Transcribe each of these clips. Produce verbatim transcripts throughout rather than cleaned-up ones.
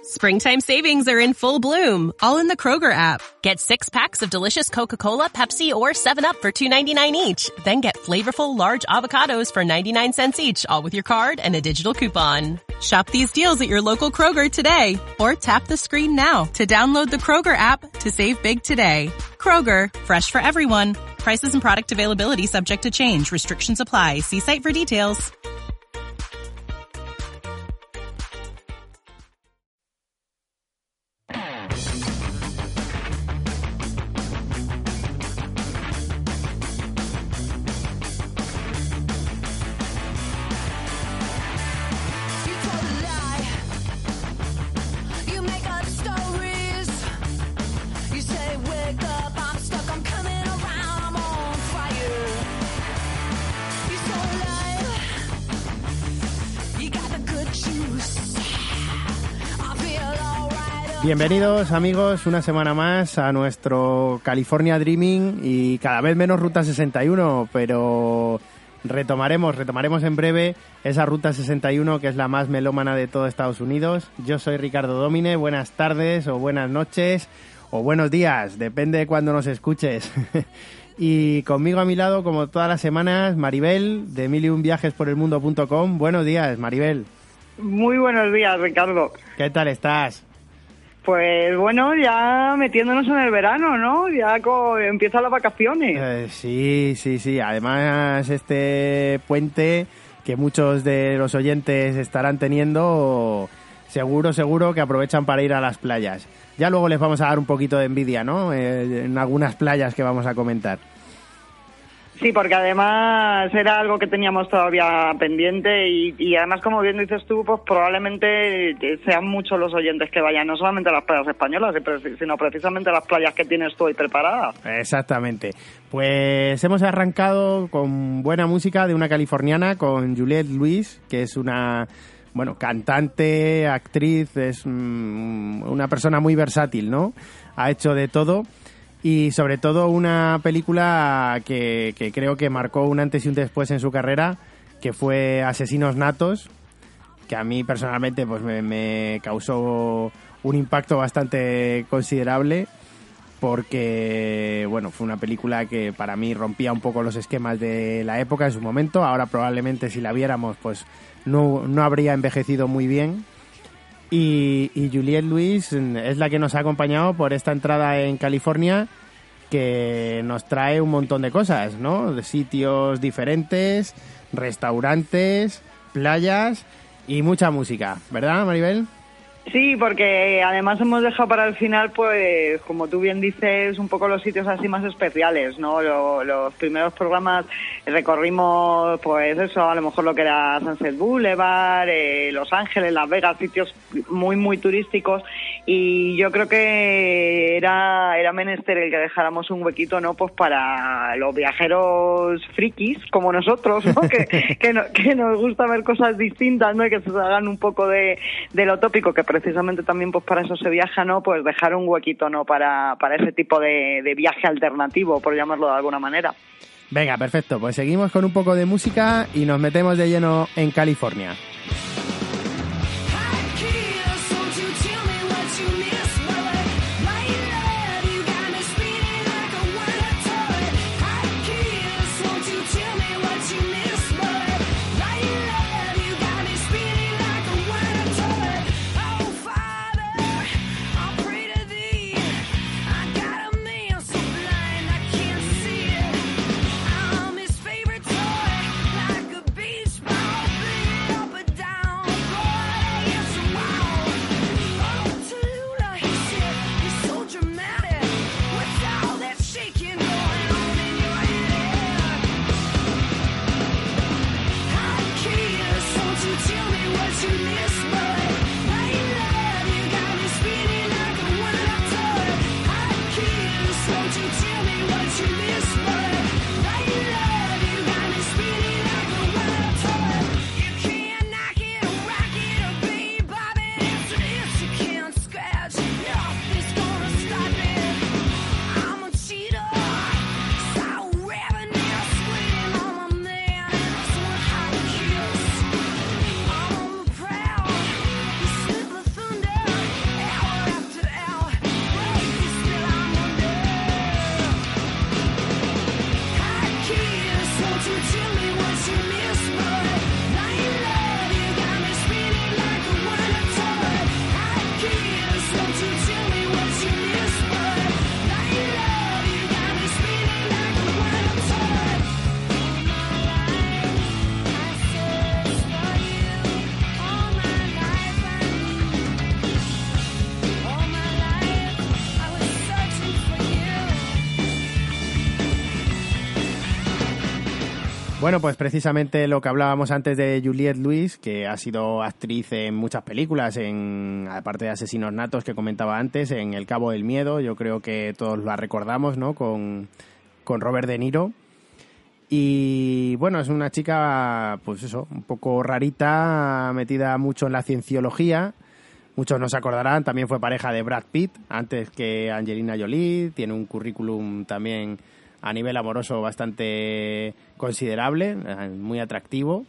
Springtime savings are in full bloom, all in the Kroger app. Get six packs of delicious Coca-Cola, Pepsi, or seven up for two ninety-nine each. Then get flavorful large avocados for ninety-nine cents each, all with your card and a digital coupon. Shop these deals at your local Kroger today, or tap the screen now to download the Kroger app to save big today. Kroger, fresh for everyone. Prices and product availability subject to change. Restrictions apply. See site for details. Bienvenidos amigos una semana más a nuestro California Dreaming y cada vez menos Ruta sesenta y uno, pero retomaremos, retomaremos en breve esa Ruta sesenta y uno que es la más melómana de todo Estados Unidos. Yo soy Ricardo Domine, buenas tardes o buenas noches o buenos días, depende de cuándo nos escuches. Y conmigo a mi lado, como todas las semanas, Maribel de mil y un viajes por el mundo punto com. Buenos días, Maribel. Muy buenos días, Ricardo. ¿Qué tal estás? Pues bueno, ya metiéndonos en el verano, ¿no? Ya co- empiezan las vacaciones. Eh, sí, sí, sí. Además, este puente que muchos de los oyentes estarán teniendo, seguro, seguro que aprovechan para ir a las playas. Ya luego les vamos a dar un poquito de envidia, ¿no? Eh, en algunas playas que vamos a comentar. Sí, porque además era algo que teníamos todavía pendiente y, y además, como bien dices tú, pues probablemente sean muchos los oyentes que vayan, no solamente a las playas españolas, sino precisamente a las playas que tienes tú hoy preparadas. Exactamente. Pues hemos arrancado con buena música de una californiana, con Juliette Lewis, que es una, bueno, cantante, actriz, es mm, una persona muy versátil, ¿no? Ha hecho de todo. Y sobre todo una película que, que creo que marcó un antes y un después en su carrera, que fue Asesinos Natos, que a mí personalmente pues me, me causó un impacto bastante considerable, porque bueno, fue una película que para mí rompía un poco los esquemas de la época en su momento. Ahora probablemente si la viéramos pues no, no habría envejecido muy bien. Y, y Juliette Lewis es la que nos ha acompañado por esta entrada en California, que nos trae un montón de cosas, ¿no? De sitios diferentes, restaurantes, playas y mucha música, ¿verdad, Maribel? Sí, porque además hemos dejado para el final, pues, como tú bien dices, un poco los sitios así más especiales, ¿no? Lo, los primeros programas recorrimos, pues eso, a lo mejor lo que era Sunset Boulevard, eh, Los Ángeles, Las Vegas, sitios muy, muy turísticos, y yo creo que era, era menester el que dejáramos un huequito, ¿no? Pues para los viajeros frikis, como nosotros, ¿no? que, que, no, que nos gusta ver cosas distintas, ¿no? Y que se salgan un poco de, de lo tópico, que precisamente también pues para eso se viaja, ¿no? Pues dejar un huequito, ¿no? Para, para ese tipo de, de viaje alternativo, por llamarlo de alguna manera. Venga, perfecto. Pues seguimos con un poco de música y nos metemos de lleno en California. Down Bueno, pues precisamente lo que hablábamos antes de Juliette Lewis, que ha sido actriz en muchas películas, en aparte de Asesinos Natos que comentaba antes, en El Cabo del Miedo, yo creo que todos la recordamos, ¿no? Con, con Robert De Niro. Y bueno, es una chica, pues eso, un poco rarita, metida mucho en la cienciología. Muchos nos acordarán, también fue pareja de Brad Pitt, antes que Angelina Jolie, tiene un currículum también a nivel amoroso bastante considerable, muy atractivo,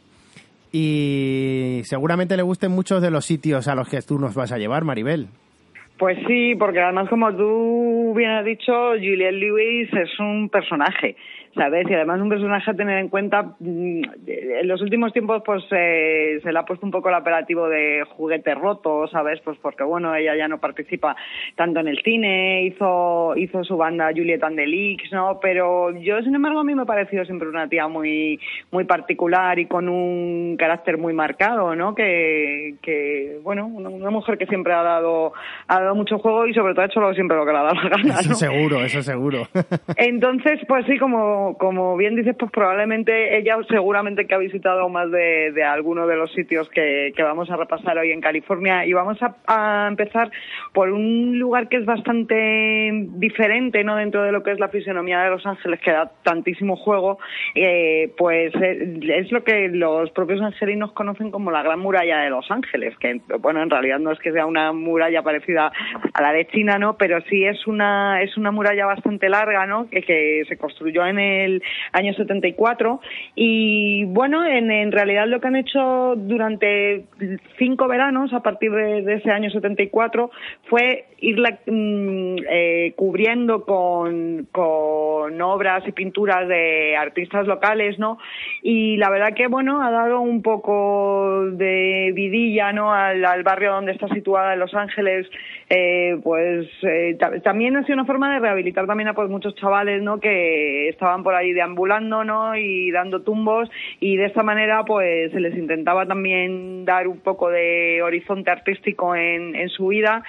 y seguramente le gusten muchos de los sitios a los que tú nos vas a llevar, Maribel. Pues sí, porque además, como tú bien has dicho, Juliette Lewis es un personaje, ¿sabes? Y además un personaje a tener en cuenta. En los últimos tiempos pues eh, se le ha puesto un poco el apelativo de juguete roto, ¿sabes? Pues porque bueno, ella ya no participa tanto en el cine, hizo hizo su banda Juliette and the Leaks, ¿no? Pero yo, sin embargo, a mí me ha parecido siempre una tía muy muy particular y con un carácter muy marcado, ¿no? Que, que bueno, una, una mujer que siempre ha dado ha dado mucho juego y sobre todo ha hecho siempre lo que le ha dado la gana, ¿no? Eso seguro, eso seguro. Entonces, pues sí, como, como bien dices, pues probablemente ella seguramente que ha visitado más de, de alguno de los sitios que, que vamos a repasar hoy en California, y vamos a, a empezar por un lugar que es bastante diferente, ¿no? Dentro de lo que es la fisonomía de Los Ángeles, que da tantísimo juego, eh, pues eh, es lo que los propios angelinos conocen como la Gran Muralla de Los Ángeles, que bueno, en realidad no es que sea una muralla parecida a la de China, ¿no? Pero sí es una es una muralla bastante larga, ¿no? Que, que se construyó en el año setenta y cuatro, y bueno, en, en realidad lo que han hecho durante cinco veranos a partir de, de ese año setenta y cuatro fue irla mm, eh, cubriendo con, con obras y pinturas de artistas locales, ¿no? Y la verdad que bueno, ha dado un poco de vidilla, ¿no? al, al barrio donde está situada en Los Ángeles. Eh, pues eh, t- también ha sido una forma de rehabilitar también a pues muchos chavales, ¿no? Que estaban por ahí deambulando, ¿no? Y dando tumbos, y de esta manera pues se les intentaba también dar un poco de horizonte artístico en, en su vida,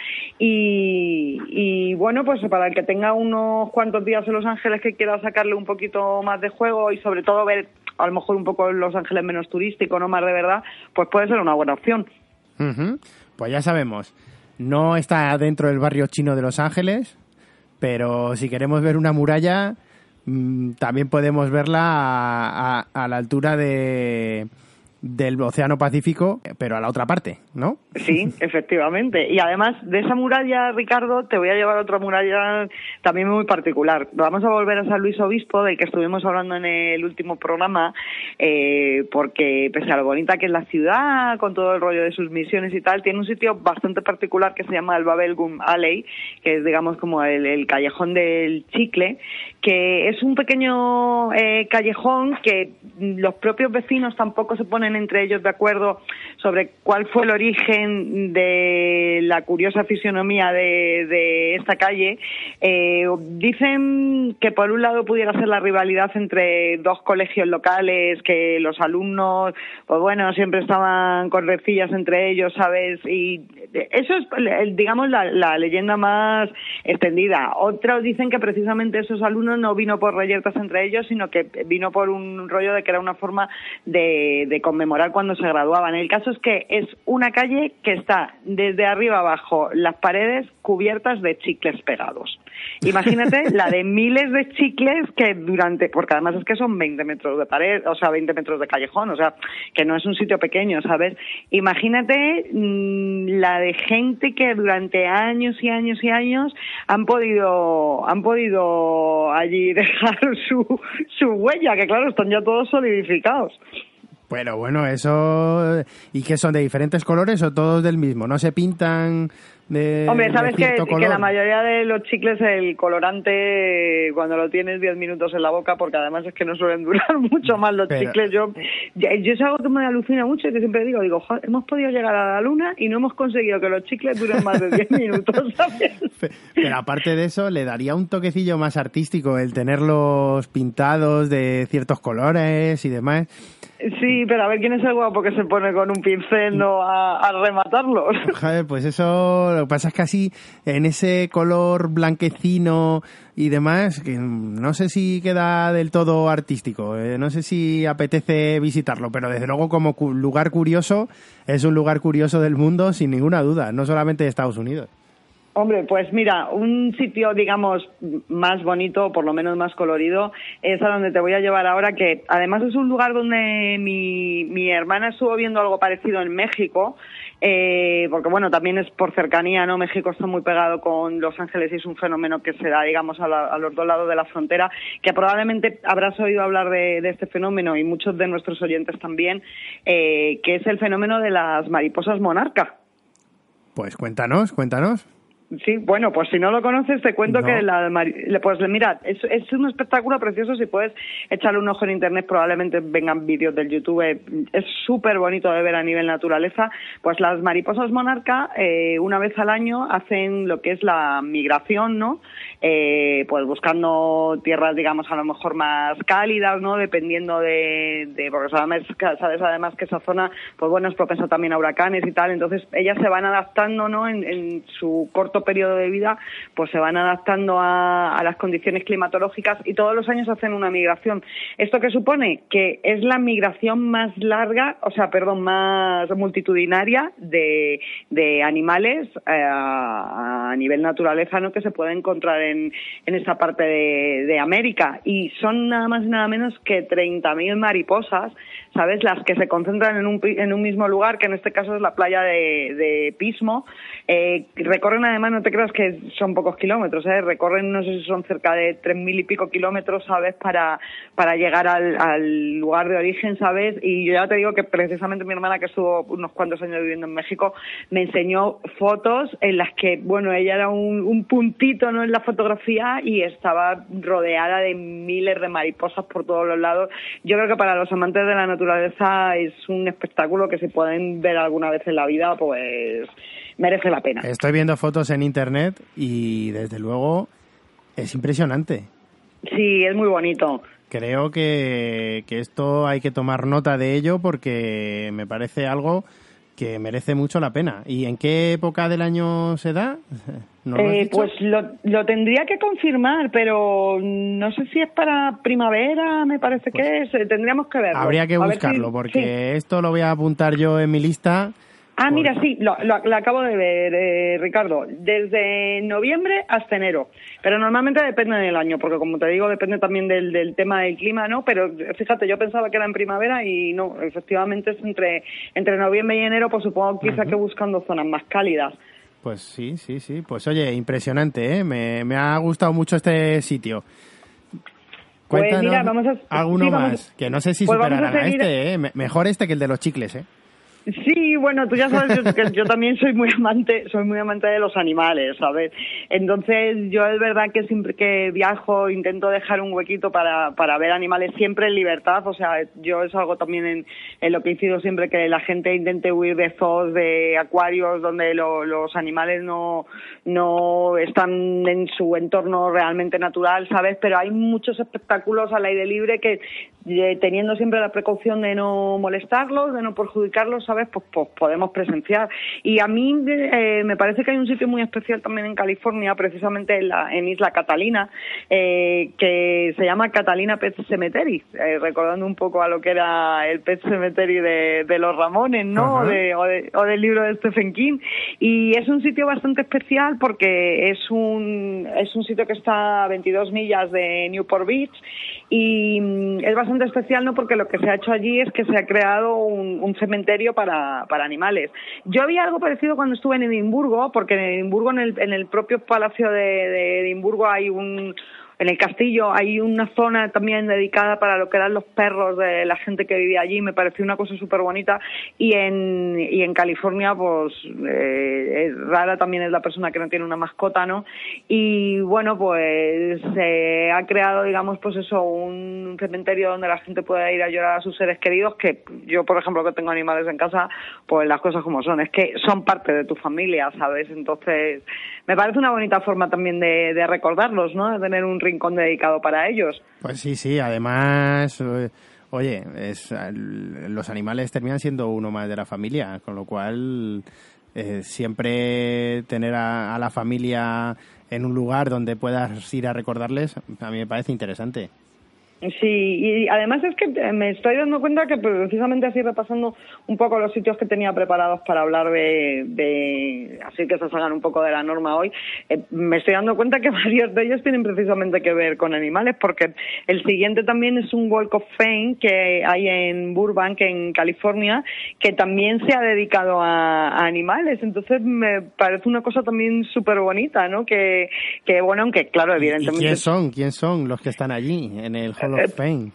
y, y bueno, pues para el que tenga unos cuantos días en Los Ángeles que quiera sacarle un poquito más de juego y sobre todo ver a lo mejor un poco Los Ángeles menos turístico, no más de verdad, pues puede ser una buena opción. Uh-huh. Pues ya sabemos, no está dentro del barrio chino de Los Ángeles, pero si queremos ver una muralla, mmm, también podemos verla a, a, a la altura de del Océano Pacífico, pero a la otra parte, ¿no? Sí, efectivamente. Y además de esa muralla, Ricardo, te voy a llevar a otra muralla también muy particular. Vamos a volver a San Luis Obispo, del que estuvimos hablando en el último programa, eh, porque pese a lo bonita que es la ciudad, con todo el rollo de sus misiones y tal, tiene un sitio bastante particular que se llama el Babel Gum Alley, que es, digamos, como el, el callejón del chicle, que es un pequeño eh, callejón que los propios vecinos tampoco se ponen entre ellos de acuerdo sobre cuál fue el origen de la curiosa fisionomía de, de esta calle. Eh, dicen que por un lado pudiera ser la rivalidad entre dos colegios locales, que los alumnos, pues bueno, siempre estaban con recillas entre ellos, ¿sabes? Y eso es, digamos, la, la leyenda más extendida. Otros dicen que precisamente esos alumnos no vino por reyertas entre ellos, sino que vino por un rollo de que era una forma de, de conmemorar cuando se graduaban. El caso es que es una calle que está desde arriba abajo, las paredes cubiertas de chicles pegados. Imagínate la de miles de chicles que durante, porque además es que son veinte metros de pared, o sea, veinte metros de callejón, o sea, que no es un sitio pequeño, ¿sabes? Imagínate mmm, la de gente que durante años y años y años han podido, han podido allí dejar su, su huella, que claro, están ya todos solidificados. Bueno, bueno, eso... ¿Y qué son, de diferentes colores o todos del mismo? ¿No se pintan de Hombre, sabes de que, color? que la mayoría de los chicles, el colorante, cuando lo tienes diez minutos en la boca, porque además es que no suelen durar mucho más los Pero... chicles. Yo, yo es algo que me alucina mucho y que siempre digo, digo, joder, hemos podido llegar a la luna y no hemos conseguido que los chicles duren más de diez minutos, ¿sabes? Pero aparte de eso, le daría un toquecillo más artístico el tenerlos pintados de ciertos colores y demás. Sí, pero a ver quién es el guapo que se pone con un pincel, ¿no? a, a rematarlos. Joder, pues eso lo que pasa es que así, en ese color blanquecino y demás, que no sé si queda del todo artístico, eh, no sé si apetece visitarlo, pero desde luego como cu- lugar curioso, es un lugar curioso del mundo sin ninguna duda, no solamente de Estados Unidos. Hombre, pues mira, un sitio, digamos, más bonito, por lo menos más colorido, es a donde te voy a llevar ahora, que además es un lugar donde mi, mi hermana estuvo viendo algo parecido en México, eh, porque bueno, también es por cercanía, ¿no? México está muy pegado con Los Ángeles y es un fenómeno que se da, digamos, a, la, a los dos lados de la frontera, que probablemente habrás oído hablar de, de este fenómeno y muchos de nuestros oyentes también, eh, que es el fenómeno de las mariposas monarca. Pues cuéntanos, cuéntanos. Sí, bueno, pues si no lo conoces te cuento no. que la pues mira, es, es un espectáculo precioso, si puedes echarle un ojo en internet probablemente vengan vídeos del YouTube, es súper bonito de ver a nivel naturaleza. Pues las mariposas monarca eh, una vez al año hacen lo que es la migración, ¿no? Eh, pues buscando tierras, digamos, a lo mejor más cálidas, ¿no? Dependiendo de, de porque sabes, sabes además que esa zona, pues bueno, es propensa también a huracanes y tal, entonces ellas se van adaptando, ¿no? En, en su corto periodo de vida, pues se van adaptando a, a las condiciones climatológicas y todos los años hacen una migración. ¿Esto qué supone? Que es la migración más larga, o sea, perdón, más multitudinaria de, de animales eh, a, a nivel naturaleza, ¿no? Que se puede encontrar en, en esta parte de, de América. Y son nada más y nada menos que treinta mil mariposas, ¿sabes? Las que se concentran en un, en un mismo lugar, que en este caso es la playa de, de Pismo. Eh, recorren además, no te creas que son pocos kilómetros, ¿eh? Recorren, no sé si son cerca de tres mil y pico kilómetros, ¿sabes? Para, para llegar al, al lugar de origen, ¿sabes? Y yo ya te digo que precisamente mi hermana, que estuvo unos cuantos años viviendo en México, me enseñó fotos en las que, bueno, ella era un, un puntito, ¿no? En la fotografía y estaba rodeada de miles de mariposas por todos los lados. Yo creo que para los amantes de la naturaleza es un espectáculo que si pueden ver alguna vez en la vida, pues merece la pena. Estoy viendo fotos en internet y desde luego es impresionante. Sí, es muy bonito. Creo que, que esto hay que tomar nota de ello porque me parece algo que merece mucho la pena. ¿Y en qué época del año se da? ¿No lo has eh, dicho? Pues lo, lo tendría que confirmar, pero no sé si es para primavera, me parece pues que es. Tendríamos que verlo. Habría que A buscarlo si, porque sí. Esto lo voy a apuntar yo en mi lista. Ah, Por... mira, sí, lo, lo, lo acabo de ver, eh, Ricardo. Desde noviembre hasta enero. Pero normalmente depende del año, porque como te digo, depende también del, del tema del clima, ¿no? Pero fíjate, yo pensaba que era en primavera y no, efectivamente es entre, entre noviembre y enero, pues supongo quizá uh-huh. que buscando zonas más cálidas. Pues sí, sí, sí. Pues oye, impresionante, ¿eh? Me, me ha gustado mucho este sitio. Cuéntanos pues mira, vamos a, alguno sí, vamos, más, que no sé si pues superarán a, seguir... a este, ¿eh? Mejor este que el de los chicles, ¿eh? Sí, bueno, tú ya sabes que yo también soy muy amante, soy muy amante de los animales, ¿sabes? Entonces, yo es verdad que siempre que viajo intento dejar un huequito para, para ver animales siempre en libertad, o sea, yo es algo también en, en lo que incido siempre, que la gente intente huir de zoos, de acuarios, donde lo, los animales no, no están en su entorno realmente natural, ¿sabes? Pero hay muchos espectáculos al aire libre que, teniendo siempre la precaución de no molestarlos, de no perjudicarlos, ¿sabes? Pues, pues podemos presenciar. Y a mí eh, me parece que hay un sitio muy especial también en California, precisamente en, la, en Isla Catalina, eh, que se llama Catalina Pet Cemetery, eh, recordando un poco a lo que era el Pet Cemetery de, de los Ramones, ¿no? O, de, o, de, o del libro de Stephen King. Y es un sitio bastante especial porque es un, es un sitio que está a veintidós millas de Newport Beach y es bastante especial, ¿no? Porque lo que se ha hecho allí es que se ha creado un, un cementerio para, para animales. Yo vi algo parecido cuando estuve en Edimburgo, porque en Edimburgo, en el, en el propio Palacio de, de Edimburgo hay un... En el castillo hay una zona también dedicada para lo que eran los perros de la gente que vivía allí, me pareció una cosa súper bonita. Y en, y en California, pues, eh, es rara también es la persona que no tiene una mascota, ¿no? Y bueno, pues se eh, ha creado, digamos, pues eso, un cementerio donde la gente pueda ir a llorar a sus seres queridos, que yo, por ejemplo, que tengo animales en casa, pues las cosas como son, es que son parte de tu familia, ¿sabes? Entonces, me parece una bonita forma también de, de recordarlos, ¿no? De tener un rincón dedicado para ellos. Pues sí, sí, además, oye, es, los animales terminan siendo uno más de la familia, con lo cual eh, siempre tener a, a la familia en un lugar donde puedas ir a recordarles, a mí me parece interesante. Sí, y además es que me estoy dando cuenta que precisamente así repasando un poco los sitios que tenía preparados para hablar de, de así que se salgan un poco de la norma hoy, eh, me estoy dando cuenta que varios de ellos tienen precisamente que ver con animales, porque el siguiente también es un Walk of Fame que hay en Burbank, en California, que también se ha dedicado a, a animales, entonces me parece una cosa también súper bonita, ¿no? Que, que bueno, aunque claro, evidentemente... ¿Y quién son? ¿Quién son los que están allí en el Hall of Fame?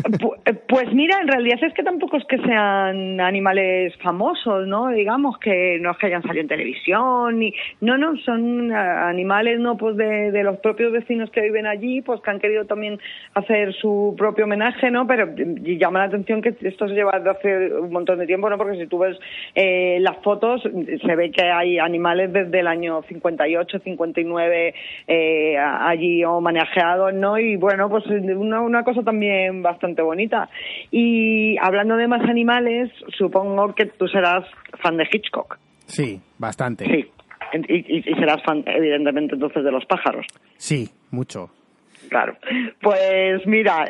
Pues mira, en realidad es que tampoco es que sean animales famosos, ¿no? Digamos que no es que hayan salido en televisión, ni no, no, son animales, ¿no? Pues de, de los propios vecinos que viven allí, pues que han querido también hacer su propio homenaje, ¿no? Pero llama la atención que esto se lleva desde hace un montón de tiempo, ¿no? Porque si tú ves eh, las fotos, se ve que hay animales desde el año cincuenta y ocho, cincuenta y nueve eh, allí homenajeados, ¿no? Y bueno, pues una, una cosa también bastante bonita. Y hablando de más animales, supongo que tú serás fan de Hitchcock. Sí, bastante. Sí, y, y, y serás fan, evidentemente, entonces de los pájaros. Sí, mucho. Claro. Pues mira,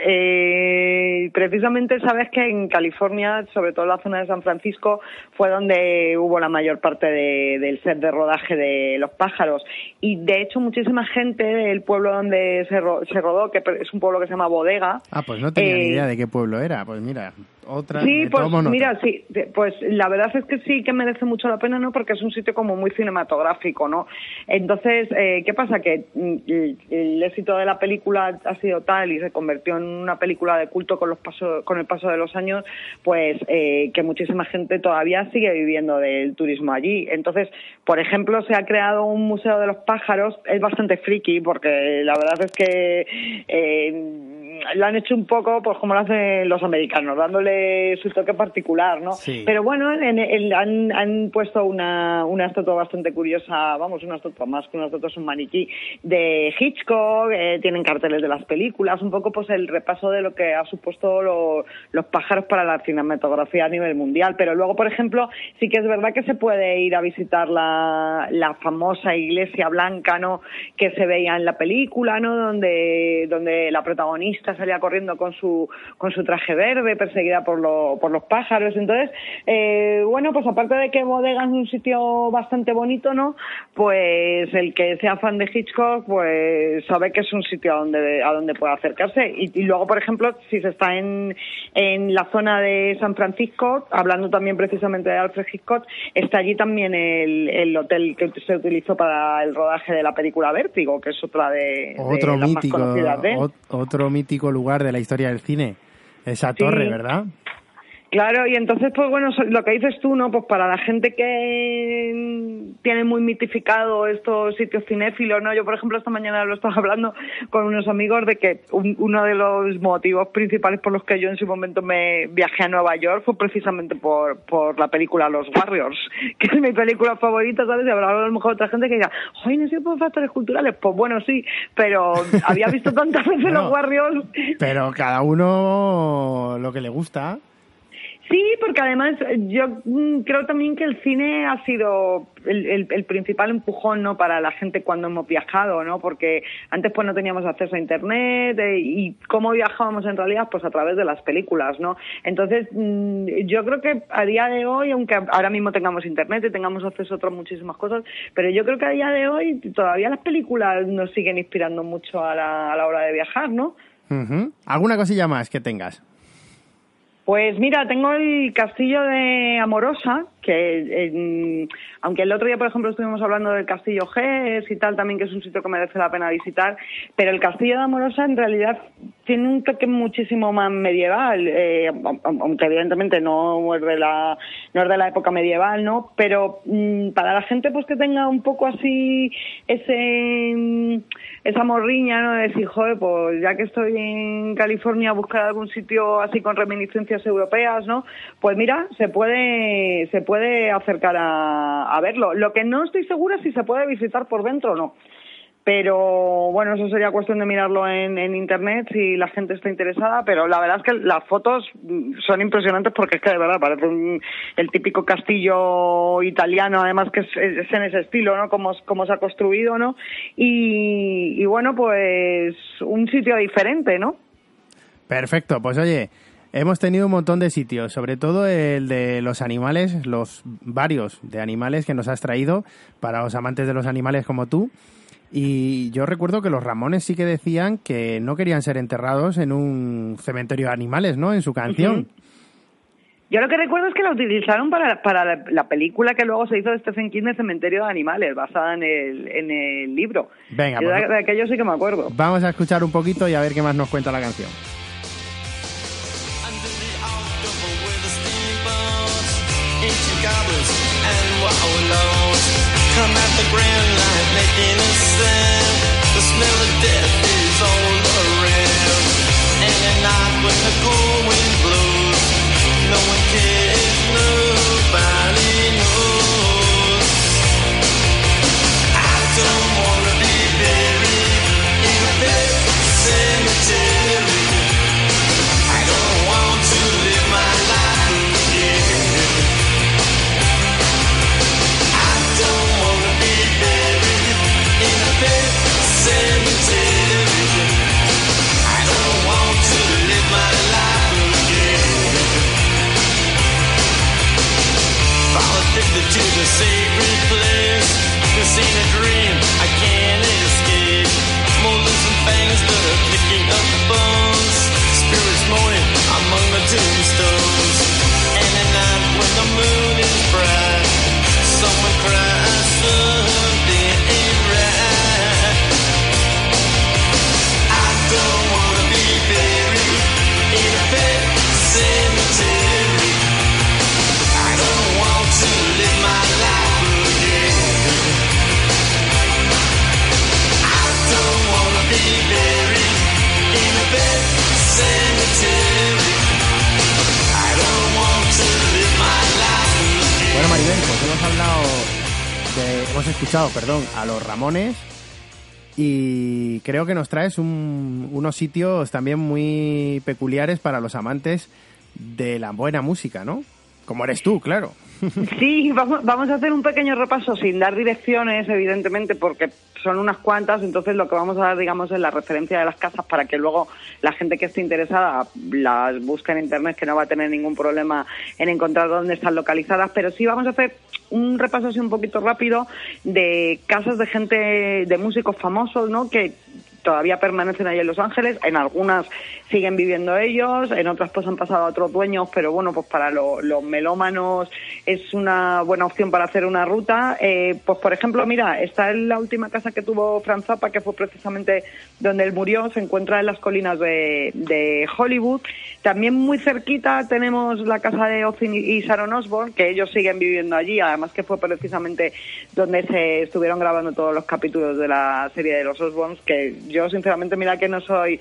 eh, precisamente sabes que en California, sobre todo en la zona de San Francisco, fue donde hubo la mayor parte de, del set de rodaje de Los pájaros. Y de hecho muchísima gente del pueblo donde se, ro- se rodó, que es un pueblo que se llama Bodega. Ah, pues no tenía eh, ni idea de qué pueblo era. Pues mira, otra... Sí, me pues tomo nota. mira, sí, pues la verdad es que sí que merece mucho la pena, ¿no? Porque es un sitio como muy cinematográfico, ¿no? Entonces, eh, ¿qué pasa? Que el, el éxito de la película ha sido tal y se convirtió en una película de culto con los paso, con el paso de los años, pues eh, que muchísima gente todavía sigue viviendo del turismo allí. Entonces, por ejemplo, se ha creado un museo de los pájaros, es bastante friki porque la verdad es que eh, lo han hecho un poco pues como lo hacen los americanos, dándole su toque particular, ¿no? Sí. Pero bueno, en, en, han, han puesto una, una estatua bastante curiosa, vamos, una estatua más que una estatua, es un maniquí de Hitchcock, eh, tienen carteles de las películas, un poco pues el repaso de lo que ha supuesto lo, los pájaros para la cinematografía a nivel mundial. Pero luego, por ejemplo, sí que es verdad que se puede ir a visitar la, la famosa iglesia blanca, ¿no? Que se veía en la película, ¿no? Donde, donde la protagonista salía corriendo con su, con su traje verde, perseguida por, lo, por los pájaros. Entonces, eh, bueno, pues aparte de que Bodega es un sitio bastante bonito, ¿no? Pues el que sea fan de Hitchcock, pues sabe que es un sitio a donde, a donde puede acercarse. Y, y luego, por ejemplo, si se está en, en la zona de San Francisco, hablando también precisamente de Alfred Hitchcock, está allí también el, el hotel que se utilizó para el rodaje de la película Vértigo, que es otra de, otro de las mítico, más conocidas de él. ot- otro mítico lugar de la historia del cine. Esa Sí. torre, ¿verdad? Claro, y entonces, pues bueno, lo que dices tú, ¿no? Pues para la gente que tiene muy mitificado estos sitios cinéfilos, ¿no? Yo, por ejemplo, esta mañana lo estaba hablando con unos amigos de que un, uno de los motivos principales por los que yo en su momento me viajé a Nueva York fue precisamente por, por la película Los Warriors, que es mi película favorita, ¿sabes? Y habrá a lo mejor otra gente que diga, ¡ay, no sé por factores culturales! Pues bueno, sí, pero había visto tantas veces Bueno, Los Warriors. Pero cada uno lo que le gusta. Sí, porque además yo creo también que el cine ha sido el, el, el principal empujón, ¿no? Para la gente cuando hemos viajado, ¿no? Porque antes pues no teníamos acceso a internet eh, y cómo viajábamos en realidad pues a través de las películas, ¿no? Entonces yo creo que a día de hoy, aunque ahora mismo tengamos internet y tengamos acceso a otras muchísimas cosas, pero yo creo que a día de hoy todavía las películas nos siguen inspirando mucho a la, a la hora de viajar, ¿no? Uh-huh. ¿Alguna cosilla más que tengas? Pues mira, tengo el castillo de Amorosa, que eh, aunque el otro día, por ejemplo, estuvimos hablando del castillo Gés y tal, también que es un sitio que merece la pena visitar, pero el castillo de Amorosa en realidad tiene un toque muchísimo más medieval, eh, aunque evidentemente no es de la no es de la época medieval, ¿no? Pero mmm, para la gente pues que tenga un poco así ese esa morriña, ¿no? De decir, joder, pues ya que estoy en California a buscar algún sitio así con reminiscencias europeas, ¿no? Pues mira, se puede se puede acercar a, a verlo. Lo que no estoy segura es si se puede visitar por dentro o no. pero bueno, eso sería cuestión de mirarlo en, en internet si la gente está interesada, pero la verdad es que las fotos son impresionantes porque es que de verdad parece un, el típico castillo italiano, además que es, es en ese estilo, ¿no? Como, como se ha construido, ¿no? Y, y bueno, pues un sitio diferente, ¿no? Perfecto, pues oye, hemos tenido un montón de sitios, sobre todo el de los animales, los varios de animales que nos has traído para los amantes de los animales como tú. Y yo recuerdo que los Ramones sí que decían que no querían ser enterrados en un cementerio de animales, ¿no? En su canción. Uh-huh. Yo lo que recuerdo es que la utilizaron para, para la, la película que luego se hizo de Stephen King de Cementerio de Animales, basada en el, en el libro. Venga, yo pues, de, de aquello sí que me acuerdo. Vamos a escuchar un poquito y a ver qué más nos cuenta la canción. Come at the grand light making a sound. The smell of death is all around. And at night when the cold wind blows, no one cares, nobody knows. I don't wanna be buried in a pet cemetery. I don't want to live my life again. I don't want to live my life again. Fall addicted to the sacred place. This ain't a dream, I can't escape. Molders and fangs that are picking up bones. Spirits moaning among the tombstones. And at night when the moon is bright, someone cries, something ain't right. I don't wanna be buried in a pet cemetery. I don't want to live my life again. I don't wanna be buried in a pet cemetery. I don't want to live my life again. Bueno, Maribel, pues hemos hablado de, hemos escuchado, perdón, a los Ramones. Y creo que nos traes un, unos sitios también muy peculiares para los amantes de la buena música, ¿no? Como eres tú, claro. Sí, vamos, vamos a hacer un pequeño repaso sin dar direcciones, evidentemente, porque son unas cuantas, entonces lo que vamos a dar, digamos, es la referencia de las casas para que luego la gente que esté interesada las busque en internet, que no va a tener ningún problema en encontrar dónde están localizadas, pero sí vamos a hacer un repaso así un poquito rápido de casas de gente, de músicos famosos, ¿no?, que todavía permanecen ahí en Los Ángeles. En algunas siguen viviendo ellos, en otras pues han pasado a otros dueños, pero bueno, pues para lo, los melómanos es una buena opción para hacer una ruta. Eh, pues por ejemplo, mira, está en la última casa que tuvo Frank Zappa, que fue precisamente donde él murió, se encuentra en las colinas de, de Hollywood. También muy cerquita tenemos la casa de Ozzy y Sharon Osbourne, que ellos siguen viviendo allí, además que fue precisamente donde se estuvieron grabando todos los capítulos de la serie de los Osbournes, que yo sinceramente, mira que no soy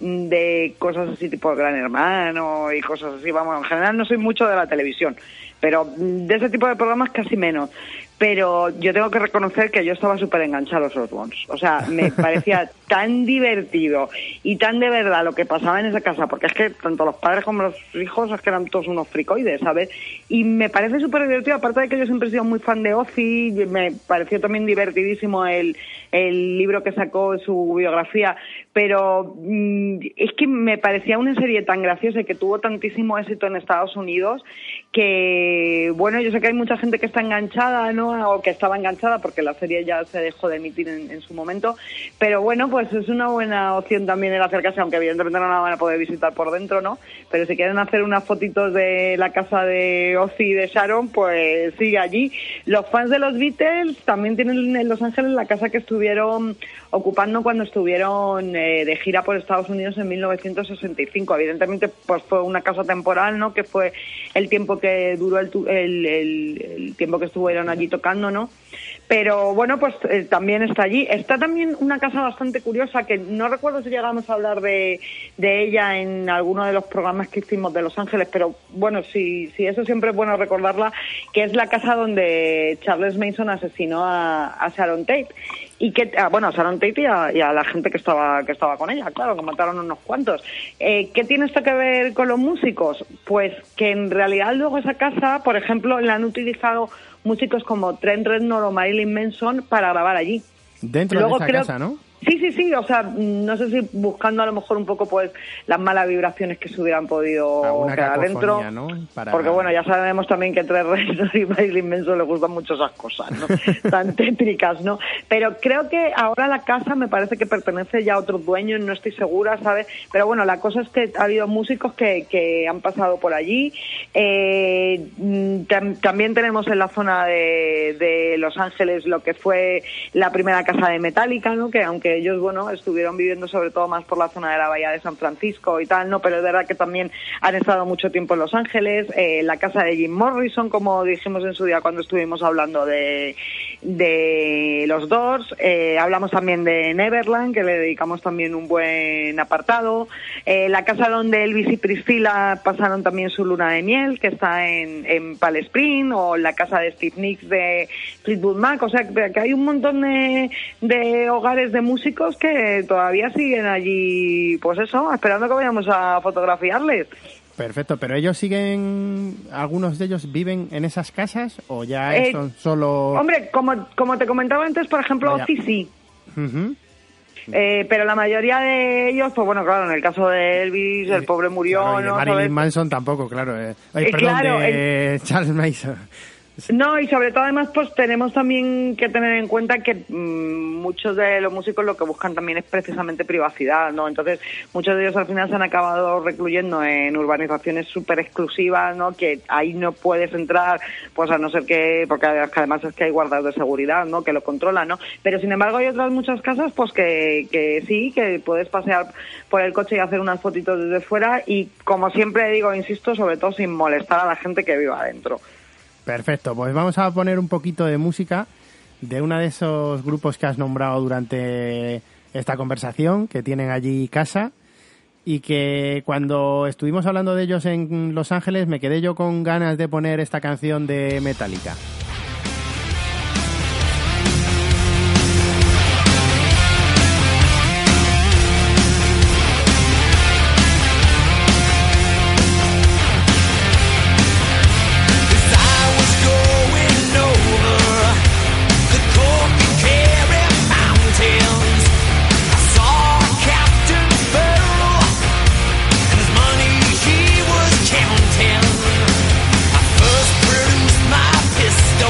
de cosas así tipo Gran Hermano y cosas así, vamos, en general no soy mucho de la televisión, pero de ese tipo de programas casi menos. Pero yo tengo que reconocer que yo estaba súper enganchado a los Osbournes. O sea, me parecía tan divertido y tan de verdad lo que pasaba en esa casa, porque es que tanto los padres como los hijos es que eran todos unos fricoides, ¿sabes? Y me parece súper divertido, aparte de que yo siempre he sido muy fan de Ozzy, me pareció también divertidísimo el, el libro que sacó, su biografía, pero mmm, es que me parecía una serie tan graciosa y que tuvo tantísimo éxito en Estados Unidos que, bueno, yo sé que hay mucha gente que está enganchada, ¿no?, o que estaba enganchada porque la serie ya se dejó de emitir en, en su momento, pero bueno, pues es una buena opción también el acercarse, aunque evidentemente no la van a poder visitar por dentro, ¿no?, pero si quieren hacer unas fotitos de la casa de Ozzy y de Sharon, pues sigue allí. Los fans de los Beatles también tienen en Los Ángeles la casa que estuvieron ocupando cuando estuvieron eh, de gira por Estados Unidos en mil novecientos sesenta y cinco. Evidentemente pues fue una casa temporal, ¿no?, que fue el tiempo que duró el, el, el, el tiempo que estuvieron allí tocando, ¿no? Pero bueno, pues eh, también está allí. Está también una casa bastante curiosa que no recuerdo si llegamos a hablar de, de ella en alguno de los programas que hicimos de Los Ángeles, pero bueno, sí, sí, eso siempre es bueno recordarla, que es la casa donde Charles Manson asesinó a, a Sharon Tate. y que, ah, bueno, a Sharon Tate y a, y a la gente que estaba que estaba con ella, claro, que mataron unos cuantos. Eh, ¿Qué tiene esto que ver con los músicos? Pues que en realidad luego esa casa, por ejemplo, la han utilizado músicos como Trent Reznor o Marilyn Manson para grabar allí. Dentro luego de esa creo, casa, ¿no? Sí, sí, sí, o sea, no sé si buscando a lo mejor un poco pues las malas vibraciones que se hubieran podido Alguna quedar dentro, ¿no? Para... porque bueno, ya sabemos también que entre Reznor y Marilyn Manson les gustan mucho esas cosas, ¿no? Tan tétricas, ¿no? Pero creo que ahora la casa me parece que pertenece ya a otros dueños, no estoy segura, ¿sabes? Pero bueno, la cosa es que ha habido músicos que, que han pasado por allí. Eh, tam- también tenemos en la zona de, de Los Ángeles lo que fue la primera casa de Metallica, ¿no? Que aunque ellos, bueno, estuvieron viviendo sobre todo más por la zona de la bahía de San Francisco y tal, ¿no? Pero es verdad que también han estado mucho tiempo en Los Ángeles, eh, la casa de Jim Morrison, como dijimos en su día cuando estuvimos hablando de, de los Doors, eh, hablamos también de Neverland, que le dedicamos también un buen apartado, eh, la casa donde Elvis y Priscilla pasaron también su luna de miel, que está en, en Palm Springs, o la casa de Steve Nicks de Fleetwood Mac, o sea, que hay un montón de, de hogares de músicos que todavía siguen allí, pues eso, esperando que vayamos a fotografiarles. Perfecto, pero ellos siguen, algunos de ellos viven en esas casas o ya Eh, son solo... Hombre, como, como te comentaba antes, por ejemplo, Vaya. Ozzy sí. Ujú. Eh, pero la mayoría de ellos, pues bueno, claro, en el caso de Elvis, el pobre murió, Claro, y de ¿no? Marilyn ¿Sabes? Manson tampoco, claro. Eh. Ay, Eh, perdón, claro, de Charles Manson. No, y sobre todo además pues tenemos también que tener en cuenta que mmm, muchos de los músicos lo que buscan también es precisamente privacidad, ¿no? Entonces muchos de ellos al final se han acabado recluyendo en urbanizaciones súper exclusivas, ¿no? Que ahí no puedes entrar, pues a no ser que, porque además es que hay guardas de seguridad, ¿no? Que lo controlan, ¿no? Pero sin embargo hay otras muchas casas pues que, que sí, que puedes pasear por el coche y hacer unas fotitos desde fuera y como siempre digo, insisto, sobre todo sin molestar a la gente que viva adentro. Perfecto, pues vamos a poner un poquito de música de uno de esos grupos que has nombrado durante esta conversación, que tienen allí casa y que cuando estuvimos hablando de ellos en Los Ángeles me quedé yo con ganas de poner esta canción de Metallica. Counting. I first produced my pistol.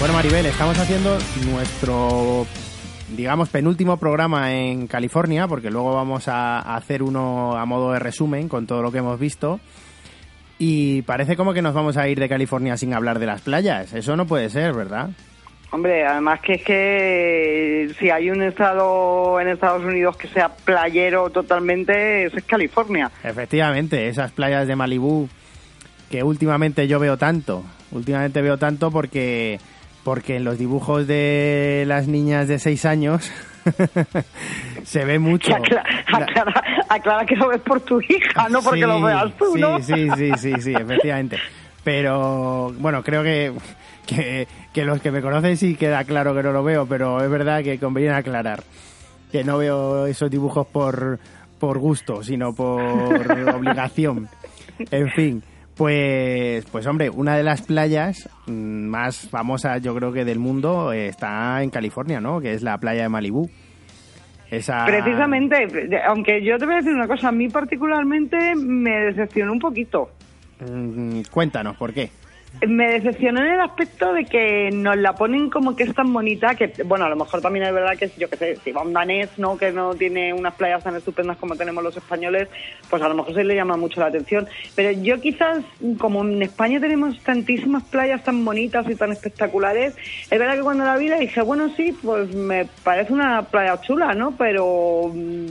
Bueno, Maribel, estamos haciendo nuestro, digamos, penúltimo programa en California, porque luego vamos a hacer uno a modo de resumen con todo lo que hemos visto. Y parece como que nos vamos a ir de California sin hablar de las playas. Eso no puede ser, ¿verdad? Hombre, además que es que si hay un estado en Estados Unidos que sea playero totalmente, eso es California. Efectivamente, esas playas de Malibú que últimamente yo veo tanto. Últimamente veo tanto porque, porque en los dibujos de las niñas de seis años se ve mucho. Aclara, aclara, aclara que lo ves por tu hija, no porque sí, lo veas tú, sí, ¿no? Sí, sí, sí, sí, efectivamente. Pero, bueno, creo que... Que, que los que me conocen sí queda claro que no lo veo, pero es verdad que conviene aclarar que no veo esos dibujos por, por gusto, sino por obligación. En fin, pues, pues hombre, una de las playas más famosas yo creo que del mundo está en California, ¿no? Que es la playa de Malibú. Esa... Precisamente, aunque yo te voy a decir una cosa, a mí particularmente me decepcionó un poquito. Mm, cuéntanos, ¿por qué? Me decepcionó en el aspecto de que nos la ponen como que es tan bonita que, bueno, a lo mejor también es verdad que, yo que sé, si va un danés, ¿no?, que no tiene unas playas tan estupendas como tenemos los españoles, pues a lo mejor se le llama mucho la atención. Pero yo quizás, como en España tenemos tantísimas playas tan bonitas y tan espectaculares, es verdad que cuando la vi le dije, bueno, sí, pues me parece una playa chula, ¿no? Pero...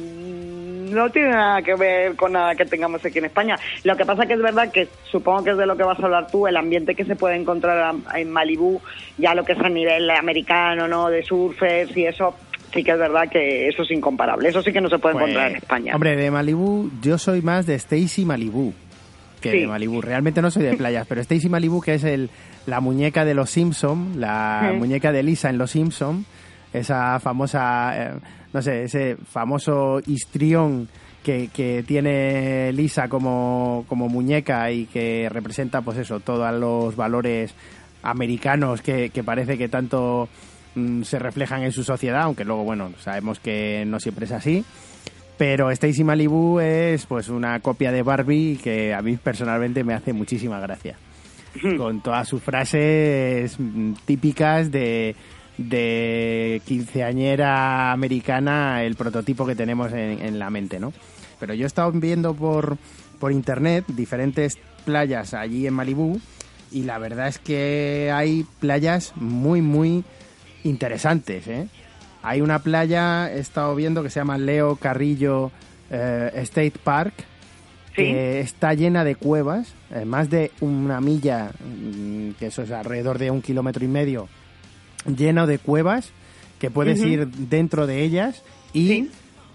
no tiene nada que ver con nada que tengamos aquí en España. Lo que pasa que es verdad que, supongo que es de lo que vas a hablar tú, el ambiente que se puede encontrar en Malibú, ya lo que es a nivel americano, ¿no?, de surfers y eso, sí que es verdad que eso es incomparable. Eso sí que no se puede pues, encontrar en España. Hombre, de Malibú, yo soy más de Stacy Malibú que sí. de Malibú. Realmente no soy de playas, pero Stacy Malibú, que es el la muñeca de los Simpson, la sí. muñeca de Lisa en los Simpson, esa famosa... Eh, no sé, ese famoso histrión que, que tiene Lisa como, como muñeca y que representa, pues eso, todos los valores americanos que, que parece que tanto mm, se reflejan en su sociedad, aunque luego, bueno, sabemos que no siempre es así. Pero Stacy Malibú es pues una copia de Barbie que a mí personalmente me hace muchísima gracia. Con todas sus frases típicas de... de quinceañera americana, el prototipo que tenemos en, en la mente, ¿no? Pero yo he estado viendo por, por internet diferentes playas allí en Malibú y la verdad es que hay playas muy, muy interesantes, ¿eh? Hay una playa, he estado viendo, que se llama Leo Carrillo eh, State Park, ¿sí?, que está llena de cuevas, eh, más de una milla, que eso es alrededor de un kilómetro y medio, lleno de cuevas que puedes uh-huh. ir dentro de ellas y ¿sí?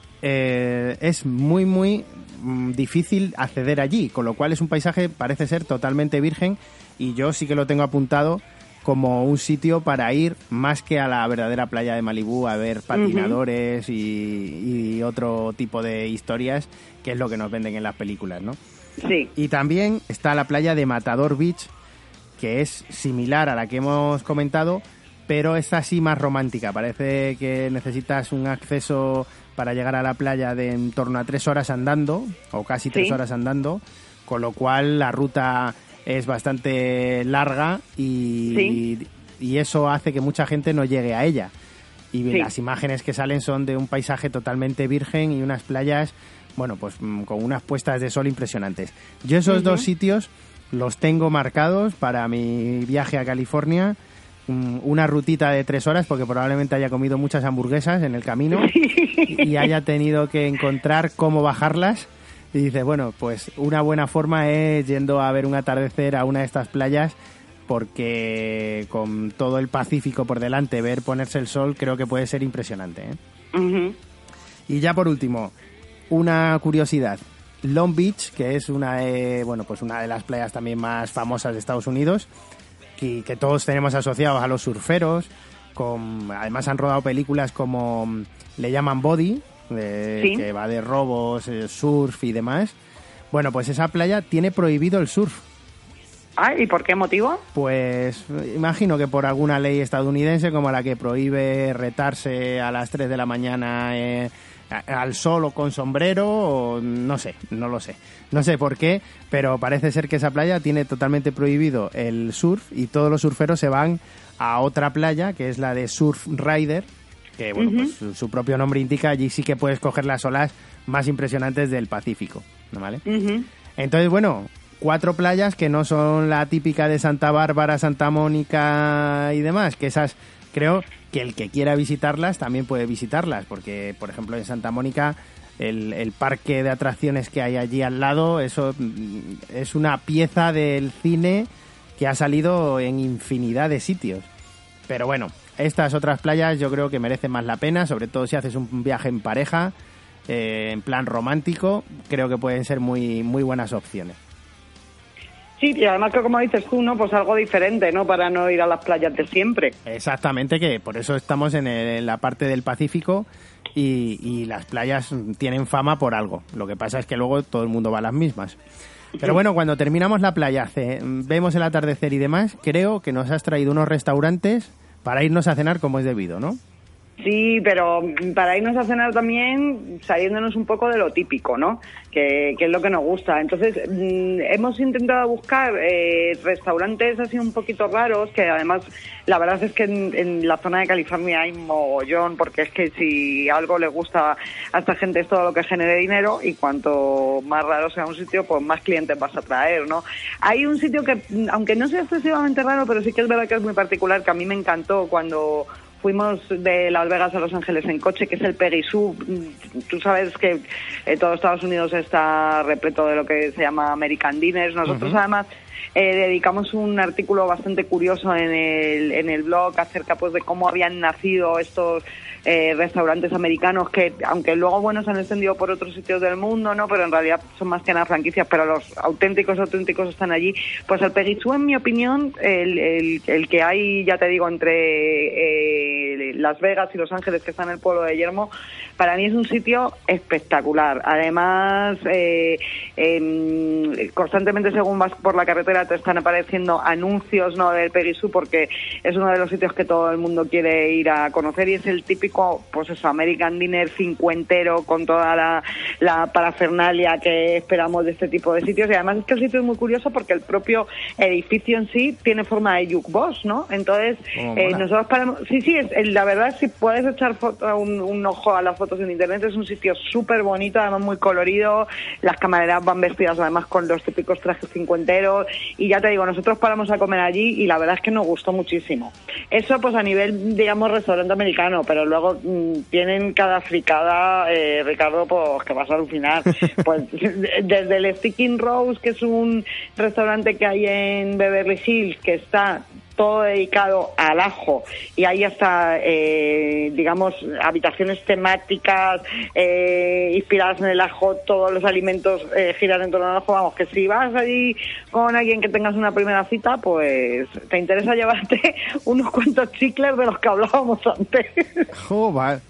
eh, es muy muy mm, difícil acceder allí, con lo cual es un paisaje, parece ser totalmente virgen, y yo sí que lo tengo apuntado como un sitio para ir más que a la verdadera playa de Malibú a ver patinadores uh-huh. y, y otro tipo de historias, que es lo que nos venden en las películas, ¿no? Sí. Y también está la playa de Matador Beach, que es similar a la que hemos comentado, pero es así más romántica. Parece que necesitas un acceso para llegar a la playa de en torno a tres horas andando, o casi tres ¿sí? horas andando, con lo cual la ruta es bastante larga y, ¿sí? y, y eso hace que mucha gente no llegue a ella. Y sí. las imágenes que salen son de un paisaje totalmente virgen y unas playas, bueno, pues con unas puestas de sol impresionantes. Yo esos uh-huh. dos sitios los tengo marcados para mi viaje a California. Una rutita de tres horas, porque probablemente haya comido muchas hamburguesas en el camino y haya tenido que encontrar cómo bajarlas. Y dice, bueno, pues una buena forma es yendo a ver un atardecer a una de estas playas, porque con todo el Pacífico por delante, ver ponerse el sol creo que puede ser impresionante, ¿eh? Uh-huh. Y ya por último, una curiosidad. Long Beach, que es una de, bueno, pues una de las playas también más famosas de Estados Unidos, que, que todos tenemos asociados a los surferos, con, además han rodado películas como le llaman Body, de, ¿sí? que va de robos, eh, surf y demás. Bueno, pues esa playa tiene prohibido el surf. Ah, ¿y por qué motivo? Pues imagino que por alguna ley estadounidense, como la que prohíbe retarse a las tres de la mañana eh, al sol o con sombrero, o no sé, no lo sé. No sé por qué, pero parece ser que esa playa tiene totalmente prohibido el surf y todos los surferos se van a otra playa, que es la de Surf Rider, que bueno, uh-huh. pues su, su propio nombre indica, allí sí que puedes coger las olas más impresionantes del Pacífico, ¿no? ¿Vale? Uh-huh. Entonces, bueno, cuatro playas que no son la típica de Santa Bárbara, Santa Mónica y demás, que esas creo que el que quiera visitarlas también puede visitarlas, porque, por ejemplo, en Santa Mónica el, el parque de atracciones que hay allí al lado, eso es una pieza del cine que ha salido en infinidad de sitios. Pero bueno, estas otras playas yo creo que merecen más la pena, sobre todo si haces un viaje en pareja, eh, en plan romántico, creo que pueden ser muy, muy buenas opciones. Sí, y además que como dices tú, ¿no? Pues algo diferente, ¿no? Para no ir a las playas de siempre. Exactamente, que por eso estamos en, el, en la parte del Pacífico y, y las playas tienen fama por algo. Lo que pasa es que luego todo el mundo va a las mismas. Pero bueno, cuando terminamos la playa, hace, vemos el atardecer y demás, creo que nos has traído unos restaurantes para irnos a cenar como es debido, ¿no? Sí, pero para irnos a cenar también saliéndonos un poco de lo típico, ¿no? Que, que es lo que nos gusta. Entonces, mmm, hemos intentado buscar eh, restaurantes así un poquito raros, que además la verdad es que en, en la zona de California hay mogollón, porque es que si algo le gusta a esta gente es todo lo que genere dinero, y cuanto más raro sea un sitio, pues más clientes vas a traer, ¿no? Hay un sitio que, aunque no sea excesivamente raro, pero sí que es verdad que es muy particular, que a mí me encantó cuando fuimos de Las Vegas a Los Ángeles en coche, que es el Peggy Sue. Tú sabes que eh, todo Estados Unidos está repleto de lo que se llama American Diners. Nosotros uh-huh. además eh, dedicamos un artículo bastante curioso en el, en el blog acerca pues de cómo habían nacido estos eh, restaurantes americanos que, aunque luego bueno se han extendido por otros sitios del mundo, no, pero en realidad son más que nada franquicias, pero los auténticos auténticos están allí. Pues el Peggy Sue, en mi opinión, el, el, el que hay, ya te digo, entre eh, Las Vegas y Los Ángeles, que está en el pueblo de Yermo, para mí es un sitio espectacular. Además, eh, eh, constantemente según vas por la carretera te están apareciendo anuncios, ¿no?, del Peggy Sue, porque es uno de los sitios que todo el mundo quiere ir a conocer, y es el típico, pues eso, American Dinner cincuentero, con toda la, la parafernalia que esperamos de este tipo de sitios. Y además es que el sitio es muy curioso porque el propio edificio en sí tiene forma de jukebox, ¿no? Entonces, oh, eh, nosotros paramos... Sí, sí, es, la verdad, si puedes echar foto, un, un ojo a las fotos en internet, es un sitio súper bonito, además muy colorido. Las camareras van vestidas además con los típicos trajes cincuenteros, y ya te digo, nosotros paramos a comer allí y la verdad es que nos gustó muchísimo. Eso pues a nivel, digamos, restaurante americano, pero luego mmm, tienen cada fricada, eh, Ricardo, pues que vas a alucinar. Pues desde el Sticking Rose, que es un restaurante que hay en Beverly Hills, que está todo dedicado al ajo, y ahí hasta, eh, digamos, habitaciones temáticas eh, inspiradas en el ajo, todos los alimentos eh, giran en torno al ajo. Vamos, que si vas allí con alguien que tengas una primera cita, pues te interesa llevarte unos cuantos chicles de los que hablábamos antes. Oh, vale.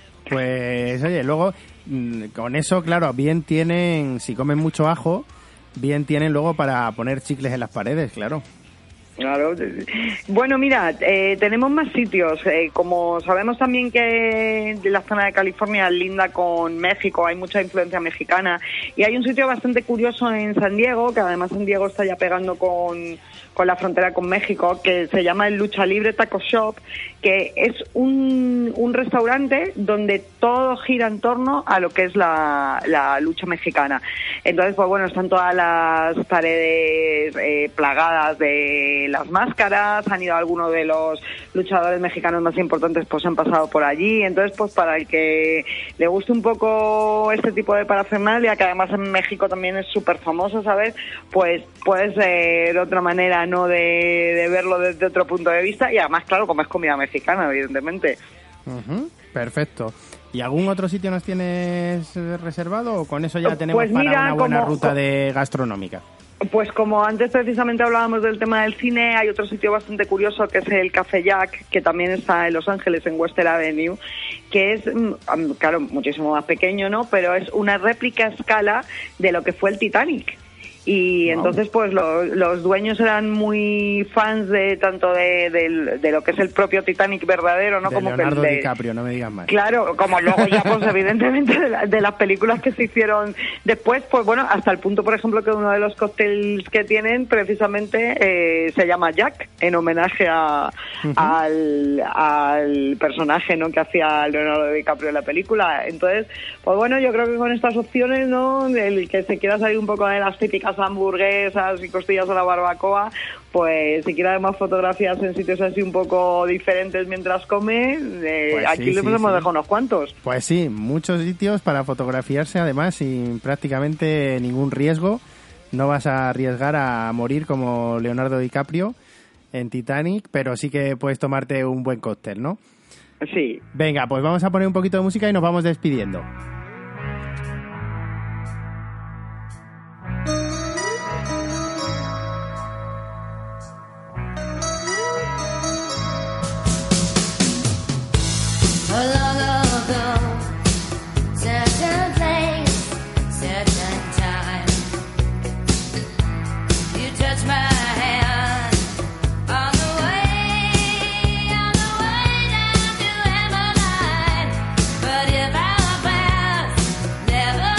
Pues, oye, luego, con eso, claro, bien tienen, si comen mucho ajo, bien tienen luego para poner chicles en las paredes, claro. Claro. Bueno, mira, eh, tenemos más sitios. Eh, como sabemos también que la zona de California linda con México, hay mucha influencia mexicana, y hay un sitio bastante curioso en San Diego, que además San Diego está ya pegando con, con la frontera con México, que se llama el Lucha Libre Taco Shop, que es un, un restaurante donde todo gira en torno a lo que es la, la lucha mexicana. Entonces, pues bueno, están todas las paredes eh, plagadas de las máscaras, han ido algunos de los luchadores mexicanos más importantes, pues han pasado por allí. Entonces, pues para el que le guste un poco este tipo de parafernalia, que además en México también es súper famoso, ¿sabes? Pues puede ser otra manera, ¿no?, de, de verlo desde otro punto de vista, y además, claro, como es comida mexicana, evidentemente. Uh-huh, perfecto. ¿Y algún otro sitio nos tienes reservado, o con eso ya tenemos pues mira, para una buena como, ruta de gastronómica? Pues como antes precisamente hablábamos del tema del cine, hay otro sitio bastante curioso que es el Café Jack, que también está en Los Ángeles, en Western Avenue, que es, claro, muchísimo más pequeño, ¿no?, pero es una réplica a escala de lo que fue el Titanic. Y Wow. entonces pues lo- los dueños eran muy fans de tanto de, de, de lo que es el propio Titanic verdadero, ¿no? De como Leonardo que el de, DiCaprio, no me digas más. Claro, como luego ya, pues evidentemente de, la- de las películas que se hicieron después, pues bueno, hasta el punto, por ejemplo, que uno de los cócteles que tienen precisamente eh, se llama Jack, en homenaje a, Ujú. al, al personaje, ¿no?, que hacía Leonardo DiCaprio en la película. Entonces, pues bueno, yo creo que con estas opciones, ¿no?, el que se quiera salir un poco de las típicas hamburguesas y costillas a la barbacoa, pues si quiere además fotografías en sitios así un poco diferentes mientras come, eh, Pues aquí sí, le sí, hemos sí. dejado unos cuantos. Pues sí, muchos sitios para fotografiarse, además, sin prácticamente ningún riesgo. No vas a arriesgar a morir como Leonardo DiCaprio en Titanic, pero sí que puedes tomarte un buen cóctel, ¿no? Sí. Venga, pues vamos a poner un poquito de música y nos vamos despidiendo. Long ago, certain place, certain time, you touched my hand on the way, on the way down to Emmeline. But if our paths never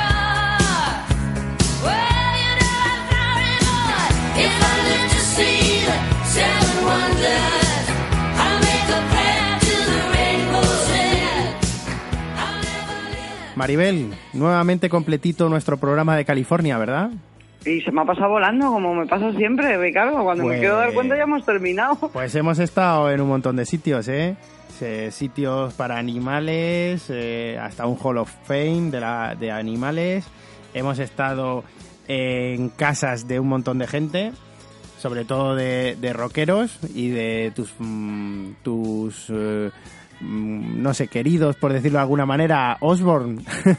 cross, well, you know I'm sorry, boy. If I live to see the seven wonders, I'll make a path to the rainbow's end. I'll never live. Maribel, nuevamente completito nuestro programa de California, ¿verdad? Y se me ha pasado volando, como me pasa siempre, Ricardo. Cuando Pues- me quiero dar cuenta ya hemos terminado. Pues hemos estado en un montón de sitios, ¿eh? Se- sitios para animales, eh, hasta un Hall of Fame de, la, de animales. Hemos estado en casas de un montón de gente, sobre todo de, de rockeros y de tus, mm, tus eh, mm, no sé, queridos, por decirlo de alguna manera, Osborne.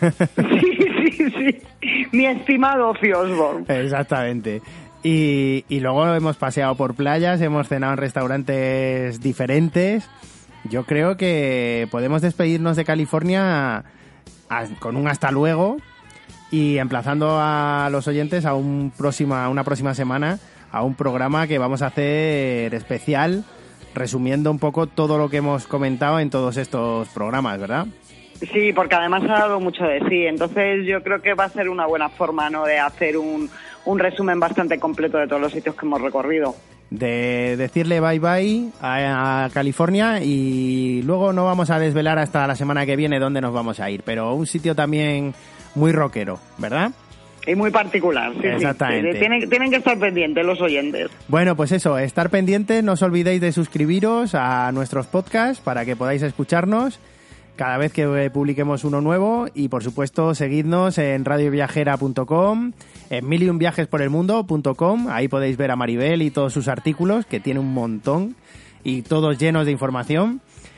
Sí, sí, sí. Mi estimado Ozzy Osbourne. Exactamente. Y, y luego hemos paseado por playas, hemos cenado en restaurantes diferentes. Yo creo que podemos despedirnos de California a- con un hasta luego y emplazando a los oyentes a un próxima, a una próxima semana a un programa que vamos a hacer especial, resumiendo un poco todo lo que hemos comentado en todos estos programas, ¿verdad? Sí, porque además ha dado mucho de sí. Entonces yo creo que va a ser una buena forma, ¿no?, de hacer un, un resumen bastante completo de todos los sitios que hemos recorrido. De decirle bye bye a, a California y luego no vamos a desvelar hasta la semana que viene dónde nos vamos a ir, pero un sitio también muy rockero, ¿verdad? Y muy particular, sí, Exactamente. sí. Tienen, tienen que estar pendientes los oyentes. Bueno, pues eso, estar pendientes, no os olvidéis de suscribiros a nuestros podcasts para que podáis escucharnos cada vez que eh, publiquemos uno nuevo y por supuesto seguidnos en radio viajera punto com, en mil y un viajes por el mundo punto com, ahí podéis ver a Maribel y todos sus artículos, que tiene un montón y todos llenos de información.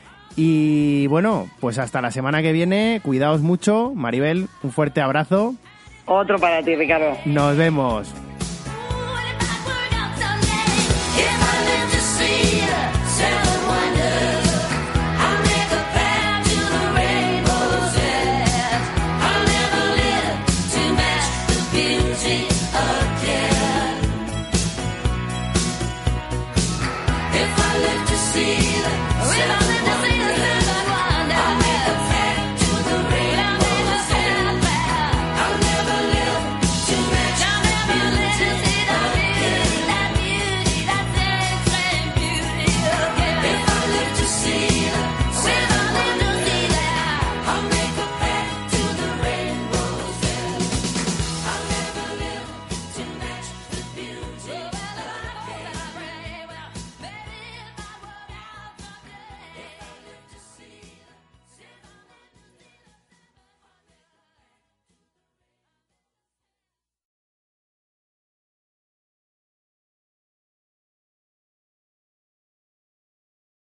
Y bueno, pues hasta la semana que viene, cuidaos mucho, Maribel, un fuerte abrazo, Otro para ti, Ricardo. nos vemos. If I live to see the